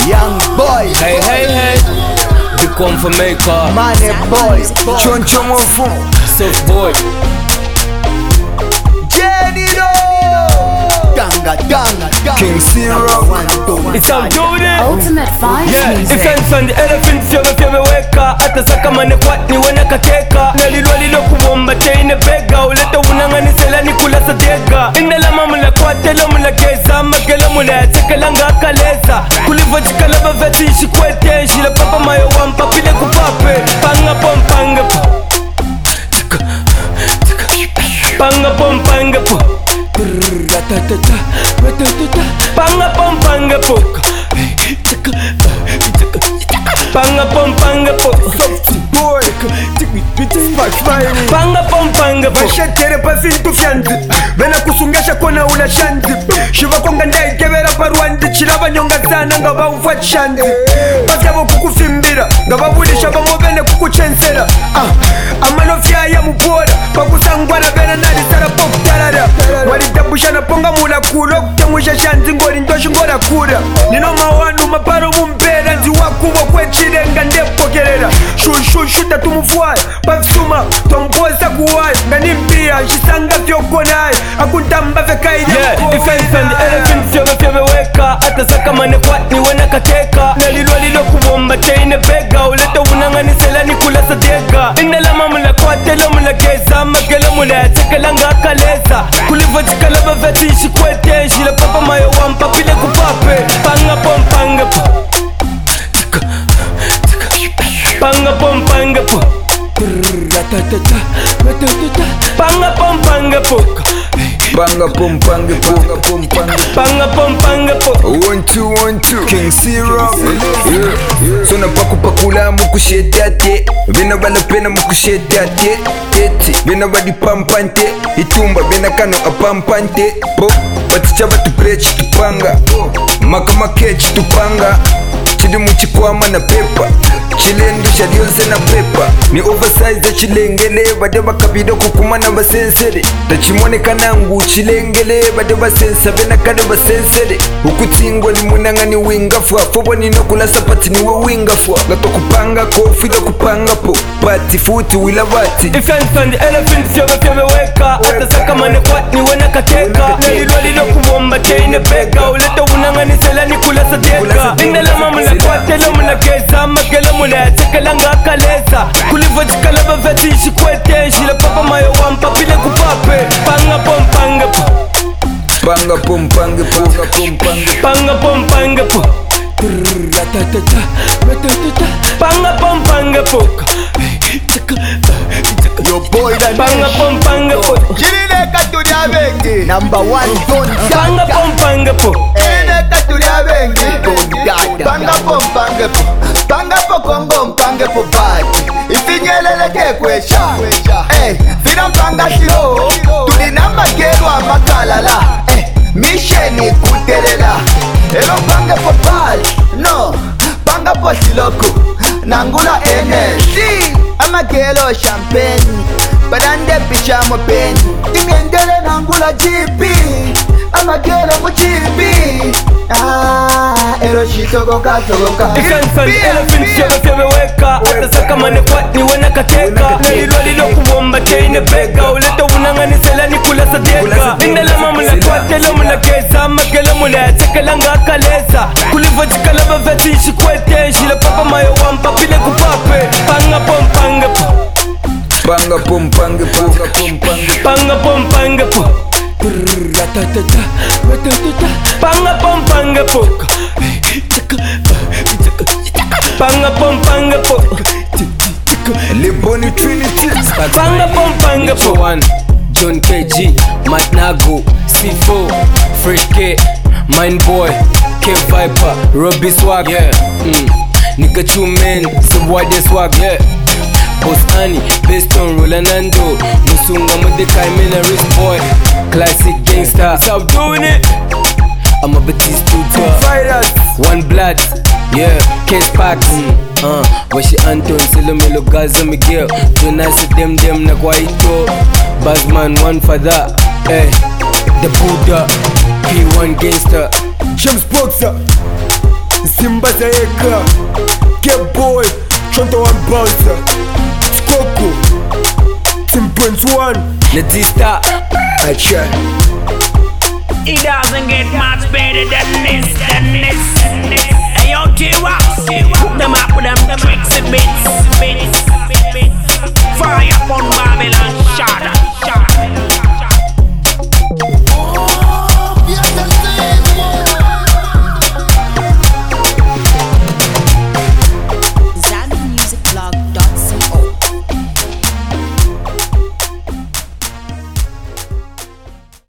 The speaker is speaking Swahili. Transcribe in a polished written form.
Young boy. Hey, hey, hey. Big one for maker. Money boy. Choncho mofu. Soft boy. Jenny Ganga. King Zero. It's how doing it. Ultimate Vibes Yeah, Music. if I'm the elephant fyameweka hata saka mane kwatni wena kateka nalilwa lilo kuwomba chaine bega uleta unanganisela ni kula sadega indela mamula kwatela mula geza magela mula yatekela nga kaleza kulivojikala baveti shikwete shila papa mayo wampa pile kupape panga pompange po panga pompange po panga pompange po panga pompange po Boy. panga pompange po Vashetere pafintu fyanti Vena kusungesha kona ula shanti Shiva konga ndaikevera parwandi Chilava nyonga sana nga vauva chanti Pasyavo kukufimbira Nga vavulisha vamovene kukuchensera Amanofya ya mupora Pakusangwana vena nalisara pokutarara Walitabushana ponga mula kulo Kutemusha shanti ngori ndoshi ngora kura Nino mawanu maparo mumpera Nziwakuwa kwechirenga ndepokerera Shushuta tumufuaya Pafsuma tomboza kuwaya Ngani mpia shisanga vyokonaye Akuntamba vekaidi Yeah, if I'm the elephant fyameweka hata saka mane kwatni wena kateka nalilwa lilo kuwomba chaine bega uleta unanganisela ni kula sadega indela mamula kwatela mula geza magela mula yatekela nga kaleza kulivojikala baveti shikwete shila papa mayo wampa pile kupape panga pompange po panga pompange po panga pompange po Banga pompange panga pompange po 1-2-1-2 King Zero Sona pakupakula mukushetate Vena balapena mukushetate Eti Vena badi pampante Itumba vena kano apampante Po Baticha batu prechi tupanga Makama kechi tupanga Chidi muchikwama na pepa Chilendo shadionse na pepa Ni oversize chilengele Bade bakabido kukumana basensere Tachimone kanangu chilengele Bade basensa vena kade basensere Ukutingwa ni munanga ni wingafwa Fobo ni nokula sapati ni we wingafwa Gato kupanga kofi do kupanga po Pati futi wila bati If I'm the elephant fyameweka hata saka mane kwatni wena kateka nalilwa lilo kuwomba chaine bega uleta unanganisela ni kula sadega indela mamula kwatela mula geza magela mula yatekela nga kaleza kulivojikala baveti shikwete shila papa mayo wampa pile kupape panga pompange po Panga pompange panga pompange po panga pompange po Yo boy that panga pompange po Chilile katuria bengi Number 1 Don panga pompange po Chilile katuria bengi Don Gada Panga po kongo mpange po bati Ifinyelele kekwesha Vina mpanga siho Tulina makelwa makalala Misheni kutelela Elo pange po bati No Panga po siloko Nangula NLC Amakelo champagne Badande pichamo pen Imiendele nangula GP Amakelo mo GP Ero shitogoka If I'm the elephant fyameweka hata saka mane kwatni wena kateka nalilwa lilo kuwomba chaine bega uleta unanganisela ni kula sadega indela mamula kwatela mula geza magela mula yatekela nga kaleza kulivojikala baveti shikwete shila papa mayo wampa pile kupape panga pompange po Panga pompange panga pompange po panga pompange po panga pompange po Le Bonnie Trinity panga pompange po John KG, Matt Nago, C4, Fresh K, Mind Boy, K Viper, Robbie Swag, yeah. Nigga 2 men, Subwade Swag, yeah. Boss Annie, Beston, Rolanando, Musunga Mudekai, Mina Rich Boy, Classic Gangsta. That's how I'm doing it. I'm a Batiste tutor. Fighters One Blood, yeah, Case Packs. Washi Anton, Silomelo Gaza Miguel. Jonas dem na kwa ito. Bazman, one for that. Hey, the Buddha, P1 Gangster. James Boxer Simba Zaeka, Get Boy, Chonto and Bouncer, Skoko, Tim Prince One, Nadista. I try. It doesn't get much better than this. Hey yo, T-Rock, hook them up with them tricks and bits.